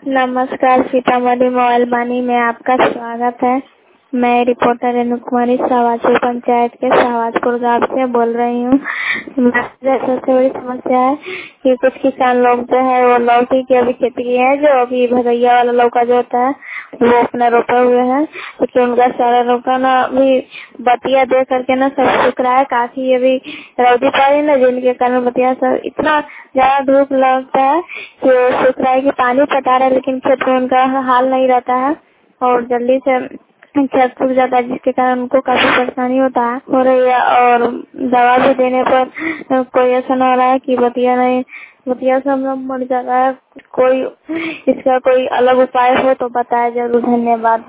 नमस्कार, सीतामढ़ी मोबाइल वाणी में आपका स्वागत है। मैं रिपोर्टर रेणु कुमारी शाहबाजपुर पंचायत के शाहबाजपुर गांव से बोल रही हूँ। सबसे बड़ी समस्या है कि कुछ किसान लोग जो है वो लौकी की अभी खेती की है, जो अभी भगैया वाला लौका जो होता है वो अपना रोपे हुए है, क्योंकि उनका सारा लौका ना अभी बतिया दे करके ना सब सूख रहा है। काफी अभी रौदी पड़ रही ना, जिनके कारण बतिया सब इतना ज्यादा धूप लगता है कि वो सूख रहा है कि पानी पटा रहा है, लेकिन खेत में उनका हाल नहीं रहता है और जल्दी से खेत सूख जाता है, जिसके कारण उनको काफी परेशानी हो रही है। और दवा भी देने पर कोई ऐसा ना हो रहा है कि बतिया सब लोग मर जा रहा है। कोई इसका कोई अलग उपाय हो तो बताया जरूर। धन्यवाद।